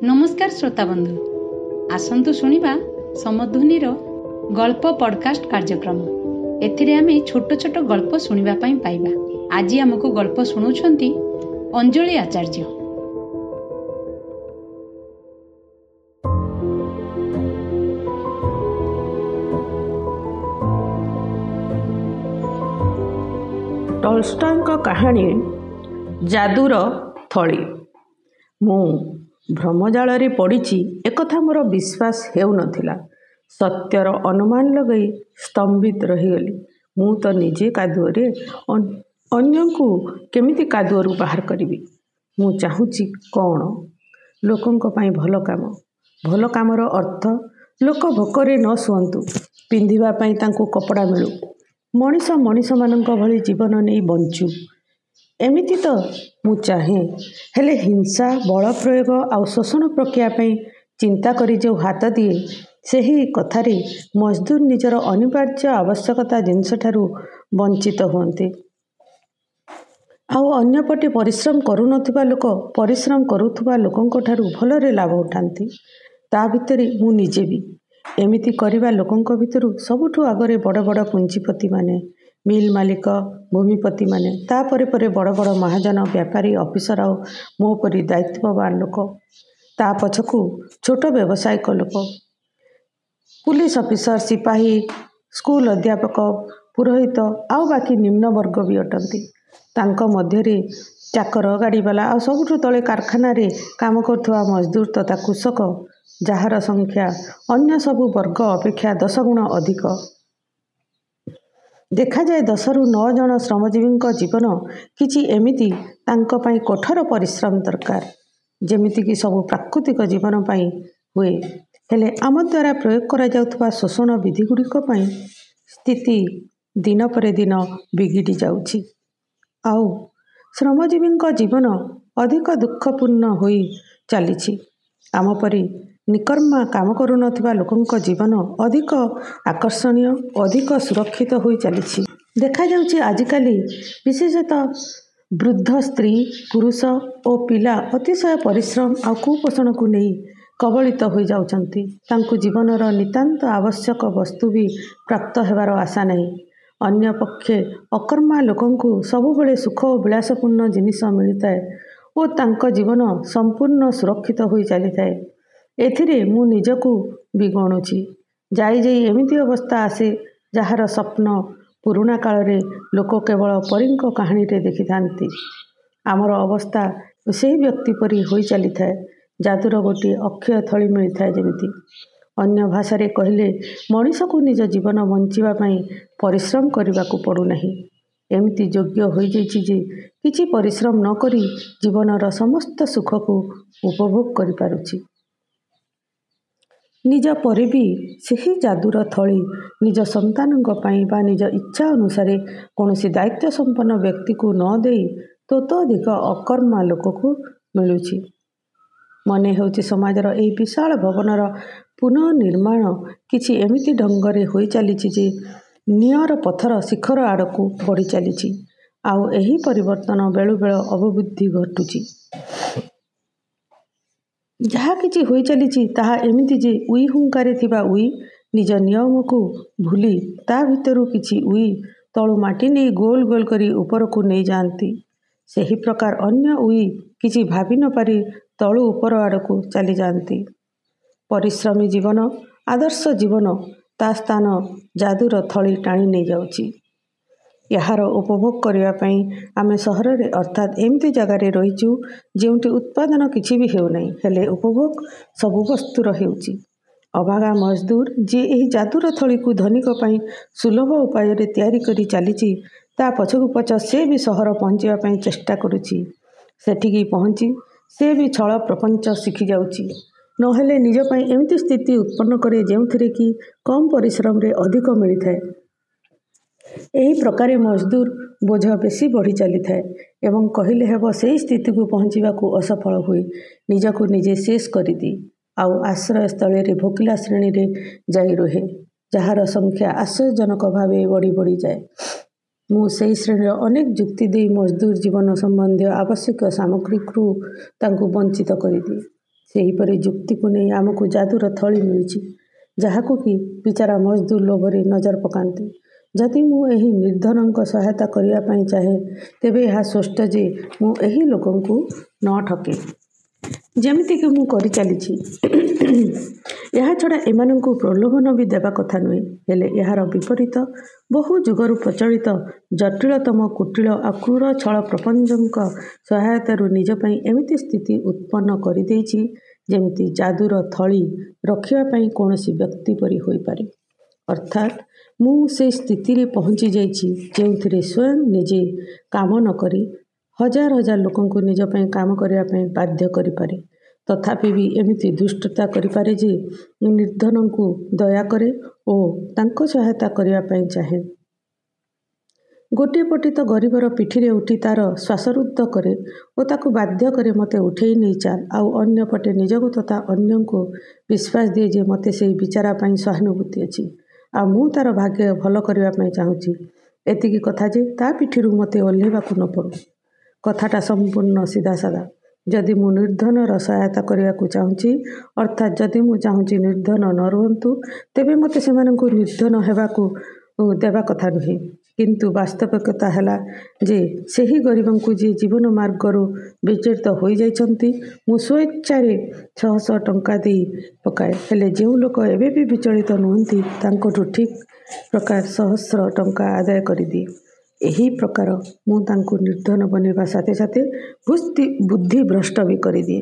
नमस्कार श्रोता बंधु, आसंतु शुणिबा समध्वनिर गल्प पॉडकास्ट कार्यक्रम। एथिरे आमे छोट छोट गल्प शुणिबा पई पाइबा। आज हमको गल्प शुणुछंती अंजलि आचार्य। ଟଲଷ୍ଟୟଙ୍କ କାହାଣୀ ଯାଦୁର ଥଳି। ମୁଁ ଭ୍ରମଜାଳରେ ପଡ଼ିଛି ଏକଥା ମୋର ବିଶ୍ୱାସ ହେଉନଥିଲା। ସତ୍ୟର ଅନୁମାନ ଲଗାଇ ସ୍ତମ୍ଭିତ ରହିଗଲି। ମୁଁ ତ ନିଜେ କାଦୁଅରେ, ଅନ୍ୟଙ୍କୁ କେମିତି କାଦୁଅରୁ ବାହାର କରିବି? ମୁଁ ଚାହୁଁଛି କ'ଣ? ଲୋକଙ୍କ ପାଇଁ ଭଲ କାମ। ଭଲ କାମର ଅର୍ଥ ଲୋକ ଭୋକରେ ନ ଶୁଅନ୍ତୁ, ପିନ୍ଧିବା ପାଇଁ ତାଙ୍କୁ କପଡ଼ା ମିଳୁ, ମଣିଷମାନଙ୍କ ଭଳି ଜୀବନ ନେଇ ବଞ୍ଚୁ। ଏମିତି ତ ମୁଁ ଚାହେଁ। ହେଲେ ହିଂସା, ବଳ ପ୍ରୟୋଗ ଆଉ ଶୋଷଣ ପ୍ରକ୍ରିୟା ପାଇଁ ଚିନ୍ତା କରି ଯେଉଁ ହାତ ଦିଏ, ସେହି କଥାରେ ମଜଦୁର ନିଜର ଅନିବାର୍ଯ୍ୟ ଆବଶ୍ୟକତା ଜିନିଷଠାରୁ ବଞ୍ଚିତ ହୁଅନ୍ତି। ଆଉ ଅନ୍ୟପଟେ ପରିଶ୍ରମ କରୁନଥିବା ଲୋକ ପରିଶ୍ରମ କରୁଥିବା ଲୋକଙ୍କଠାରୁ ଭଲରେ ଲାଭ ଉଠାନ୍ତି। ତା ଭିତରେ ମୁଁ ନିଜେ ବି। ଏମିତି କରିବା ଲୋକଙ୍କ ଭିତରୁ ସବୁଠୁ ଆଗରେ ବଡ଼ ବଡ଼ ପୁଞ୍ଜିପତିମାନେ, ମିଲ୍ ମାଲିକ, ଭୂମିପତିମାନେ, ତାପରେ ପରେ ବଡ଼ ବଡ଼ ମହାଜନ, ବ୍ୟାପାରୀ, ଅଫିସର ଆଉ ମୋ ପରି ଦାୟିତ୍ୱବାନ ଲୋକ। ତା ପଛକୁ ଛୋଟ ବ୍ୟବସାୟିକ ଲୋକ, ପୁଲିସ ଅଫିସର, ସିପାହୀ, ସ୍କୁଲ ଅଧ୍ୟାପକ, ପୁରୋହିତ ଆଉ ବାକି ନିମ୍ନ ବର୍ଗ ବି ଅଟନ୍ତି। ତାଙ୍କ ମଧ୍ୟରେ ଚାକର, ଗାଡ଼ିବାଲା ଆଉ ସବୁଠୁ ତଳେ କାରଖାନାରେ କାମ କରୁଥିବା ମଜଦୁର ତଥା କୃଷକ, ଯାହାର ସଂଖ୍ୟା ଅନ୍ୟ ସବୁ ବର୍ଗ ଅପେକ୍ଷା 10 ଗୁଣ ଅଧିକ। ଦେଖାଯାଏ 10ରୁ 9 ଜଣ ଶ୍ରମଜୀବୀଙ୍କ ଜୀବନ କିଛି ଏମିତି। ତାଙ୍କ ପାଇଁ କଠୋର ପରିଶ୍ରମ ଦରକାର, ଯେମିତିକି ସବୁ ପ୍ରାକୃତିକ ଜୀବନ ପାଇଁ ହୁଏ। ହେଲେ ଆମ ଦ୍ୱାରା ପ୍ରୟୋଗ କରାଯାଉଥିବା ଶୋଷଣ ବିଧିଗୁଡ଼ିକ ପାଇଁ ସ୍ଥିତି ଦିନ ପରେ ଦିନ ବିଗିଡ଼ି ଯାଉଛି। ଆଉ ଶ୍ରମଜୀବୀଙ୍କ ଜୀବନ ଅଧିକ ଦୁଃଖପୂର୍ଣ୍ଣ ହୋଇ ଚାଲିଛି। ଆମ ପରି ନିକର୍ମା କାମ କରୁନଥିବା ଲୋକଙ୍କ ଜୀବନ ଅଧିକ ଆକର୍ଷଣୀୟ, ଅଧିକ ସୁରକ୍ଷିତ ହୋଇ ଚାଲିଛି। ଦେଖାଯାଉଛି ଆଜିକାଲି ବିଶେଷତଃ ବୃଦ୍ଧ ସ୍ତ୍ରୀ, ପୁରୁଷ ଓ ପିଲା ଅତିଶୟ ପରିଶ୍ରମ ଆଉ କୁପୋଷଣକୁ ନେଇ କବଳିତ ହୋଇଯାଉଛନ୍ତି। ତାଙ୍କୁ ଜୀବନର ନିତାନ୍ତ ଆବଶ୍ୟକ ବସ୍ତୁ ବି ପ୍ରାପ୍ତ ହେବାର ଆଶା ନାହିଁ। ଅନ୍ୟପକ୍ଷେ ଅକର୍ମା ଲୋକଙ୍କୁ ସବୁବେଳେ ସୁଖ ଓ ବିଳାସପୂର୍ଣ୍ଣ ଜିନିଷ ମିଳିଥାଏ ଓ ତାଙ୍କ ଜୀବନ ସମ୍ପୂର୍ଣ୍ଣ ସୁରକ୍ଷିତ ହୋଇ ଚାଲିଥାଏ। ଏଥିରେ ମୁଁ ନିଜକୁ ବି ଗଣୁଛି। ଯାଇ ଯାଇ ଏମିତି ଅବସ୍ଥା ଆସେ, ଯାହାର ସ୍ୱପ୍ନ ପୁରୁଣା କାଳରେ ଲୋକ କେବଳ ପରୀଙ୍କ କାହାଣୀରେ ଦେଖିଥାନ୍ତି। ଆମର ଅବସ୍ଥା ସେହି ବ୍ୟକ୍ତି ପରି ହୋଇ ଚାଲିଥାଏ। ଯାଦୁର ଗୋଟିଏ ଅକ୍ଷୟ ଥଳି ମିଳିଥାଏ ଯେମିତି। ଅନ୍ୟ ଭାଷାରେ କହିଲେ, ମଣିଷକୁ ନିଜ ଜୀବନ ବଞ୍ଚିବା ପାଇଁ ପରିଶ୍ରମ କରିବାକୁ ପଡ଼ୁନାହିଁ। ଏମିତି ଯୋଗ୍ୟ ହୋଇଯାଇଛି ଯେ କିଛି ପରିଶ୍ରମ ନ କରି ଜୀବନର ସମସ୍ତ ସୁଖକୁ ଉପଭୋଗ କରିପାରୁଛି। ନିଜ ପରେ ବି ସେହି ଯାଦୁର ଥଳି ନିଜ ସନ୍ତାନଙ୍କ ପାଇଁ ବା ନିଜ ଇଚ୍ଛା ଅନୁସାରେ କୌଣସି ଦାୟିତ୍ୱ ସମ୍ପନ୍ନ ବ୍ୟକ୍ତିକୁ ନ ଦେଇ ତତୋଧିକ ଅକର୍ମା ଲୋକକୁ ମିଳୁଛି। ମନେ ହେଉଛି ସମାଜର ଏହି ବିଶାଳ ଭବନର ପୁନଃନିର୍ମାଣ କିଛି ଏମିତି ଢଙ୍ଗରେ ହୋଇ ଚାଲିଛି ଯେ ନିଅଁର ପଥର ଶିଖର ଆଡ଼କୁ ବଢ଼ି ଚାଲିଛି। ଆଉ ଏହି ପରିବର୍ତ୍ତନ ବେଳୁବେଳେ ଅବବୁଦ୍ଧି ଘଟୁଛି। ଯାହା କିଛି ହୋଇ ଚାଲିଛି ତାହା ଏମିତି ଯେ ଉଇ ହୁଙ୍କାରେ ଥିବା ଉଇ ନିଜ ନିୟମକୁ ଭୁଲି ତା ଭିତରୁ କିଛି ଉଇ ତଳୁ ମାଟି ନେଇ ଗୋଲ ଗୋଲ କରି ଉପରକୁ ନେଇଯାଆନ୍ତି। ସେହି ପ୍ରକାର ଅନ୍ୟ ଉଇ କିଛି ଭାବି ନ ପାରି ତଳୁ ଉପର ଆଡ଼କୁ ଚାଲିଯାଆନ୍ତି। ପରିଶ୍ରମୀ ଜୀବନ, ଆଦର୍ଶ ଜୀବନ, ତା ସ୍ଥାନ ଯାଦୁର ଥଳି ଟାଣି ନେଇଯାଉଛି। ଏହାର ଉପଭୋଗ କରିବା ପାଇଁ ଆମେ ସହରରେ ଅର୍ଥାତ୍ ଏମିତି ଜାଗାରେ ରହିଛୁ ଯେଉଁଠି ଉତ୍ପାଦନ କିଛି ବି ହେଉନାହିଁ, ହେଲେ ଉପଭୋଗ ସବୁ ବସ୍ତୁର ହେଉଛି। ଅଭାଗା ମଜଦୁର ଯିଏ ଏହି ଯାଦୁର ଥଳିକୁ ଧନିକ ପାଇଁ ସୁଲଭ ଉପାୟରେ ତିଆରି କରି ଚାଲିଛି, ତା ପଛକୁ ପଛ ସେ ବି ସହର ପହଞ୍ଚିବା ପାଇଁ ଚେଷ୍ଟା କରୁଛି। ସେଠିକି ପହଞ୍ଚି ସେ ବି ଛଳ ପ୍ରପଞ୍ଚ ଶିଖିଯାଉଛି। ନହେଲେ ନିଜ ପାଇଁ ଏମିତି ସ୍ଥିତି ଉତ୍ପନ୍ନ କରେ ଯେଉଁଥିରେ କି କମ୍ ପରିଶ୍ରମରେ ଅଧିକ ମିଳିଥାଏ। ଏହି ପ୍ରକାରେ ମଜଦୁର ବୋଝ ବେଶୀ ବଢ଼ି ଚାଲିଥାଏ ଏବଂ କହିଲେ ହେବ ସେହି ସ୍ଥିତିକୁ ପହଞ୍ଚିବାକୁ ଅସଫଳ ହୁଏ, ନିଜକୁ ନିଜେ ଶେଷ କରିଦିଏ, ଆଉ ଆଶ୍ରୟସ୍ଥଳୀରେ ଭୋକିଲା ଶ୍ରେଣୀରେ ଯାଇ ରୁହେ, ଯାହାର ସଂଖ୍ୟା ଆଶ୍ଚର୍ଯ୍ୟଜନକ ଭାବେ ବଢ଼ି ବଢ଼ି ଯାଏ। ମୁଁ ସେହି ଶ୍ରେଣୀର ଅନେକ ଯୁକ୍ତି ଦେଇ ମଜଦୁର ଜୀବନ ସମ୍ବନ୍ଧୀୟ ଆବଶ୍ୟକୀୟ ସାମଗ୍ରୀରୁ ତାଙ୍କୁ ବଞ୍ଚିତ କରିଦିଏ। ସେହିପରି ଯୁକ୍ତିକୁ ନେଇ ଆମକୁ ଯାଦୁର ଥଳି ମିଳିଛି, ଯାହାକୁ କି ବିଚାରା ମଜଦୁର ଲୋଭରେ ନଜର ପକାନ୍ତି। ଯଦି ମୁଁ ଏହି ନିର୍ଦ୍ଧନଙ୍କ ସହାୟତା କରିବା ପାଇଁ ଚାହେଁ, ତେବେ ଏହା ସ୍ପଷ୍ଟ ଯେ ମୁଁ ଏହି ଲୋକଙ୍କୁ ନ ଠକେ, ଯେମିତିକି ମୁଁ କରିଚାଲିଛି। ଏହାଛଡ଼ା ଏମାନଙ୍କୁ ପ୍ରଲୋଭନ ବି ଦେବା କଥା ନୁହେଁ। ହେଲେ ଏହାର ବିପରୀତ ବହୁ ଯୁଗରୁ ପ୍ରଚଳିତ ଜଟିଳତମ କୁଟିଳ ଆଉ କ୍ରୂର ଛଳ ପ୍ରପଞ୍ଚଙ୍କ ସହାୟତାରୁ ନିଜ ପାଇଁ ଏମିତି ସ୍ଥିତି ଉତ୍ପନ୍ନ କରିଦେଇଛି, ଯେମିତି ଯାଦୁର ଥଳି ରଖିବା ପାଇଁ କୌଣସି ବ୍ୟକ୍ତି ପରି ହୋଇପାରେ। ଅର୍ଥାତ୍ ମୁଁ ସେହି ସ୍ଥିତିରେ ପହଞ୍ଚି ଯାଇଛି, ଯେଉଁଥିରେ ସ୍ୱୟଂ ନିଜେ କାମ ନ କରି ହଜାର ହଜାର ଲୋକଙ୍କୁ ନିଜ ପାଇଁ କାମ କରିବା ପାଇଁ ବାଧ୍ୟ କରିପାରେ। ତଥାପି ବି ଏମିତି ଦୁଷ୍ଟତା କରିପାରେ ଯେ ନିର୍ଦ୍ଧନଙ୍କୁ ଦୟା କରେ ଓ ତାଙ୍କ ସହାୟତା କରିବା ପାଇଁ ଚାହେଁ। ଗୋଟିଏ ପଟେ ତ ଗରିବର ପିଠିରେ ଉଠି ତା'ର ଶ୍ୱାସରୁଦ୍ଧ କରେ ଓ ତାକୁ ବାଧ୍ୟ କରେ ମୋତେ ଉଠେଇ ନେଇ ଚାଲ, ଆଉ ଅନ୍ୟପଟେ ନିଜକୁ ତଥା ଅନ୍ୟଙ୍କୁ ବିଶ୍ୱାସ ଦିଏ ଯେ ମୋତେ ସେହି ବିଚାରା ପାଇଁ ସହାନୁଭୂତି ଅଛି, ଆଉ ମୁଁ ତା'ର ଭାଗ୍ୟ ଭଲ କରିବା ପାଇଁ ଚାହୁଁଛି। ଏତିକି କଥା ଯେ ତା ପିଠିରୁ ମୋତେ ଓହ୍ଲାଇବାକୁ ନ ପଡ଼ୁ। କଥାଟା ସମ୍ପୂର୍ଣ୍ଣ ସିଧାସାଧା। ଯଦି ମୁଁ ନିର୍ଦ୍ଧନର ସହାୟତା କରିବାକୁ ଚାହୁଁଛି, ଅର୍ଥାତ୍ ଯଦି ମୁଁ ଚାହୁଁଛି ନିର୍ଦ୍ଧନ ନ ରୁହନ୍ତୁ, ତେବେ ମୋତେ ସେମାନଙ୍କୁ ନିର୍ଦ୍ଧନ ହେବାକୁ ଦେବା କଥା ନୁହେଁ। କିନ୍ତୁ ବାସ୍ତବିକତା ହେଲା ଯେ ସେହି ଗରିବଙ୍କୁ ଯିଏ ଜୀବନ ମାର୍ଗରୁ ବିଚଳିତ ହୋଇଯାଇଛନ୍ତି, ମୁଁ ସ୍ୱଇଚ୍ଛାରେ ଶହ ଶହ ଟଙ୍କା ଦେଇ ପକାଏ। ହେଲେ ଯେଉଁ ଲୋକ ଏବେ ବି ବିଚଳିତ ନୁହନ୍ତି, ତାଙ୍କଠୁ ଠିକ୍ ପ୍ରକାର ସହସ୍ର ଟଙ୍କା ଆଦାୟ କରିଦିଏ। ଏହି ପ୍ରକାର ମୁଁ ତାଙ୍କୁ ନିର୍ଦ୍ଧନ ବନାଇବା ସାଥେ ସାଥେ ବୁଦ୍ଧିଭ୍ରଷ୍ଟ ବି କରିଦିଏ।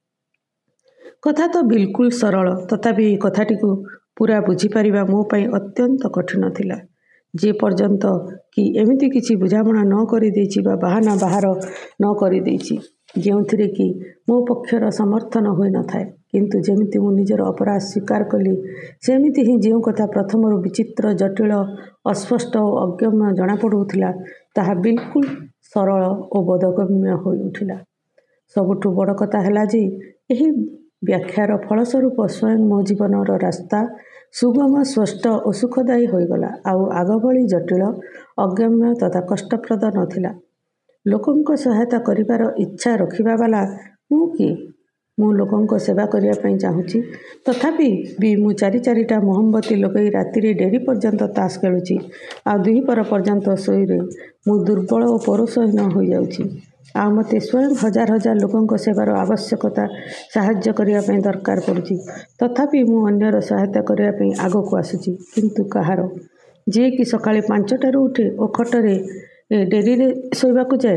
କଥା ତ ବିଲକୁଲ ସରଳ, ତଥାପି ଏହି କଥାଟିକୁ ପୂରା ବୁଝିପାରିବା ମୋ ପାଇଁ ଅତ୍ୟନ୍ତ କଠିନ ଥିଲା। ଯେ ପର୍ଯ୍ୟନ୍ତ କି ଏମିତି କିଛି ବୁଝାମଣା ନ କରିଦେଇଛି ବା ବାହାନା ବାହାର ନ କରିଦେଇଛି, ଯେଉଁଥିରେ କି ମୋ ପକ୍ଷର ସମର୍ଥନ ହୋଇନଥାଏ। କିନ୍ତୁ ଯେମିତି ମୁଁ ନିଜର ଅପରାଧ ସ୍ୱୀକାର କଲି, ସେମିତି ହିଁ ଯେଉଁ କଥା ପ୍ରଥମରୁ ବିଚିତ୍ର, ଜଟିଳ, ଅସ୍ପଷ୍ଟ ଓ ଅଗମ୍ୟ ଜଣାପଡ଼ୁଥିଲା, ତାହା ବିଲକୁଲ ସରଳ ଓ ବୋଧଗମ୍ୟ ହୋଇ ଉଠିଲା। ସବୁଠୁ ବଡ଼ କଥା ହେଲା ଯେ ଏହି ବ୍ୟାଖ୍ୟାର ଫଳସ୍ୱରୂପ ସ୍ୱୟଂ ମୋ ଜୀବନର ରାସ୍ତା ସୁଗମ, ସ୍ପଷ୍ଟ ଓ ସୁଖଦାୟୀ ହୋଇଗଲା, ଆଉ ଆଗଭଳି ଜଟିଳ, ଅଗମ୍ୟ ତଥା କଷ୍ଟପ୍ରଦ ନଥିଲା। ଲୋକଙ୍କ ସହାୟତା କରିବାର ଇଚ୍ଛା ରଖିବା ବାଲା ମୁଁ କିଏ? ମୁଁ ଲୋକଙ୍କ ସେବା କରିବା ପାଇଁ ଚାହୁଁଛି, ତଥାପି ବି ମୁଁ ଚାରିଟା ମହମବତୀ ଲଗାଇ ରାତିରେ ଡେରି ପର୍ଯ୍ୟନ୍ତ ତାସ ଖେଳୁଛି, ଆଉ ଦ୍ୱିପହର ପର୍ଯ୍ୟନ୍ତ ଶୋଇ ରହି ମୁଁ ଦୁର୍ବଳ ଓ ପୌରୁଷହୀନ ହୋଇଯାଉଛି। ଆଉ ମୋତେ ସ୍ୱୟଂ ହଜାର ହଜାର ଲୋକଙ୍କ ସେବାର ଆବଶ୍ୟକତା ସାହାଯ୍ୟ କରିବା ପାଇଁ ଦରକାର ପଡ଼ୁଛି, ତଥାପି ମୁଁ ଅନ୍ୟର ସହାୟତା କରିବା ପାଇଁ ଆଗକୁ ଆସୁଛି। କିନ୍ତୁ କାହାର? ଯିଏକି ସକାଳେ 5ଟାରୁ ଉଠେ ଓ ଖଟରେ ଡେରିରେ ଶୋଇବାକୁ ଯାଏ,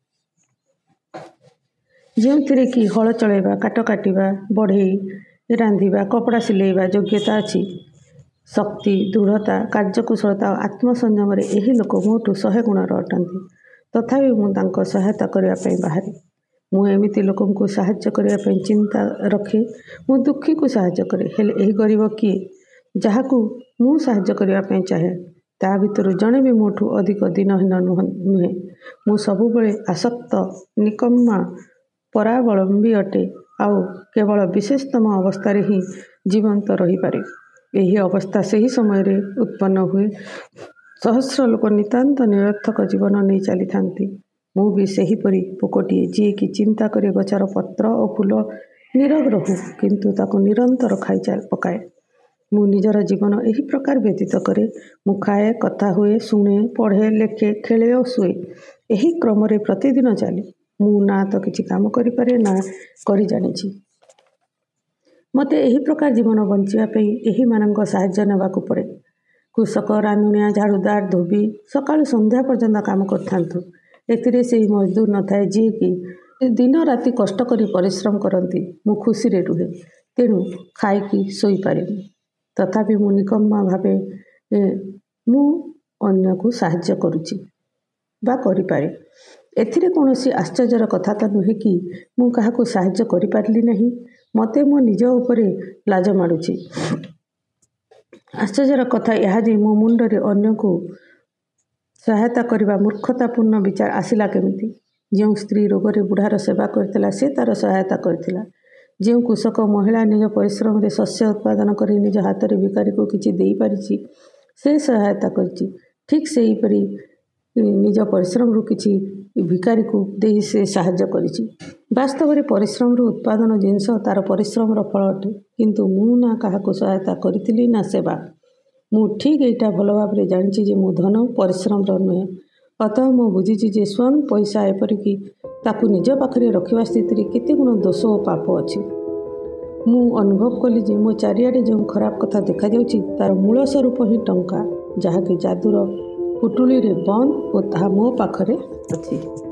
ଯେଉଁଥିରେ କି ହଳ ଚଳାଇବା, କାଠ କାଟିବା, ବଢ଼େଇ ରାନ୍ଧିବା, କପଡ଼ା ସିଲେଇବା ଯୋଗ୍ୟତା ଅଛି। ଶକ୍ତି, ଦୃଢ଼ତା, କାର୍ଯ୍ୟକୁଶଳତା ଓ ଆତ୍ମସଂଯମରେ ଏହି ଲୋକ ମୋଠୁ 100 ଗୁଣର ଅଟନ୍ତି। ତଥାପି ମୁଁ ତାଙ୍କ ସହାୟତା କରିବା ପାଇଁ ବାହାରେ। ମୁଁ ଏମିତି ଲୋକଙ୍କୁ ସାହାଯ୍ୟ କରିବା ପାଇଁ ଚିନ୍ତା ରଖେ। ମୁଁ ଦୁଃଖୀକୁ ସାହାଯ୍ୟ କରେ। ହେଲେ ଏହି ଗରିବ କିଏ, ଯାହାକୁ ମୁଁ ସାହାଯ୍ୟ କରିବା ପାଇଁ ଚାହେଁ? ତା ଭିତରୁ ଜଣେ ବି ମୋଠୁ ଅଧିକ ଦୀନହୀନ ନୁହେଁ। ମୁଁ ସବୁବେଳେ ଆସକ୍ତ, ନିକମ୍ମା, ପରାବଲମ୍ବୀ ଅଟେ, ଆଉ କେବଳ ବିଶେଷତମ ଅବସ୍ଥାରେ ହିଁ ଜୀବନ୍ତ ରହିପାରେ। ଏହି ଅବସ୍ଥା ସେହି ସମୟରେ ଉତ୍ପନ୍ନ ହୁଏ, ସହସ୍ର ଲୋକ ନିତାନ୍ତ ନିରର୍ଥକ ଜୀବନ ନେଇ ଚାଲିଥାନ୍ତି। ମୁଁ ବି ସେହିପରି ପୋକଟିଏ, ଯିଏକି ଚିନ୍ତା କରେ ଗଛର ପତ୍ର ଓ ଫୁଲ ନୀରବ ରହୁ, କିନ୍ତୁ ତାକୁ ନିରନ୍ତର ଖାଇ ପକାଏ। ମୁଁ ନିଜର ଜୀବନ ଏହି ପ୍ରକାର ବ୍ୟତୀତ କରେ। ମୁଁ ଖାଏ, କଥା ହୁଏ, ଶୁଣେ, ପଢ଼େ, ଲେଖେ, ଖେଳେ ଓ ଶୁଏ। ଏହି କ୍ରମରେ ପ୍ରତିଦିନ ଚାଲେ। ମୁଁ ନା ତ କିଛି କାମ କରିପାରେ, ନା କରି ଜାଣିଛି। ମୋତେ ଏହି ପ୍ରକାର ଜୀବନ ବଞ୍ଚିବା ପାଇଁ ଏହିମାନଙ୍କ ସାହାଯ୍ୟ ନେବାକୁ ପଡ଼େ। କୃଷକ, ରାନ୍ଧୁଣିଆ, ଝାଡ଼ୁଦାର, ଧୋବି ସକାଳୁ ସନ୍ଧ୍ୟା ପର୍ଯ୍ୟନ୍ତ କାମ କରିଥାନ୍ତୁ। ଏଥିରେ ସେହି ମଜଦୁର ନଥାଏ, ଯିଏକି ଦିନ ରାତି କଷ୍ଟ କରି ପରିଶ୍ରମ କରନ୍ତି। ମୁଁ ଖୁସିରେ ରୁହେ, ତେଣୁ ଖାଇକି ଶୋଇପାରେନି। ତଥାପି ମୁଁ ନିକମ୍ମା ଭାବେ ମୁଁ ଅନ୍ୟକୁ ସାହାଯ୍ୟ କରୁଛି ବା କରିପାରେ। ଏଥିରେ କୌଣସି ଆଶ୍ଚର୍ଯ୍ୟର କଥା ତ ନୁହେଁ କି ମୁଁ କାହାକୁ ସାହାଯ୍ୟ କରିପାରିଲି ନାହିଁ। ମୋତେ ମୋ ନିଜ ଉପରେ ଲାଜ ମାଡ଼ୁଛି। ଆଶ୍ଚର୍ଯ୍ୟର କଥା ଏହା ଯେ ମୋ ମୁଣ୍ଡରେ ଅନ୍ୟକୁ ସହାୟତା କରିବା ମୂର୍ଖତାପୂର୍ଣ୍ଣ ବିଚାର ଆସିଲା କେମିତି? ଯେଉଁ ସ୍ତ୍ରୀ ରୋଗରେ ବୁଢ଼ାର ସେବା କରିଥିଲା, ସେ ତା'ର ସହାୟତା କରିଥିଲା। ଯେଉଁ କୃଷକ ମହିଳା ନିଜ ପରିଶ୍ରମରେ ଶସ୍ୟ ଉତ୍ପାଦନ କରି ନିଜ ହାତରେ ଭିକାରୀକୁ କିଛି ଦେଇପାରିଛି, ସେ ସହାୟତା କରିଛି। ଠିକ୍ ସେହିପରି ନିଜ ପରିଶ୍ରମରୁ କିଛି ଭିକାରୀକୁ ଦେଇ ସେ ସାହାଯ୍ୟ କରିଛି। ବାସ୍ତବରେ ପରିଶ୍ରମରୁ ଉତ୍ପାଦନ ଜିନିଷ ତା'ର ପରିଶ୍ରମର ଫଳ ଅଟେ। କିନ୍ତୁ ମୁଁ ନା କାହାକୁ ସହାୟତା କରିଥିଲି ନା ସେବା। ମୁଁ ଠିକ୍ ଏଇଟା ଭଲ ଭାବରେ ଜାଣିଛି ଯେ ମୁଁ ଧନ ପରିଶ୍ରମର ନୁହେଁ। ଅତଃ ମୁଁ ବୁଝିଛି ଯେ ସ୍ୱୟଂ ପଇସା ଏପରିକି ତାକୁ ନିଜ ପାଖରେ ରଖିବା ସ୍ଥିତିରେ କେତେ ଗୁଣ ଦୋଷ ଓ ପାପ ଅଛି। ମୁଁ ଅନୁଭବ କଲି ଯେ ମୋ ଚାରିଆଡ଼େ ଯେଉଁ ଖରାପ କଥା ଦେଖାଯାଉଛି ତା'ର ମୂଳ ସ୍ୱରୂପ ହିଁ ଟଙ୍କା, ଯାହାକି ଯାଦୁର ପୁଟୁଳିରେ ବନ୍ଦ ଓ ତାହା ମୋ ପାଖରେ ଅଛି।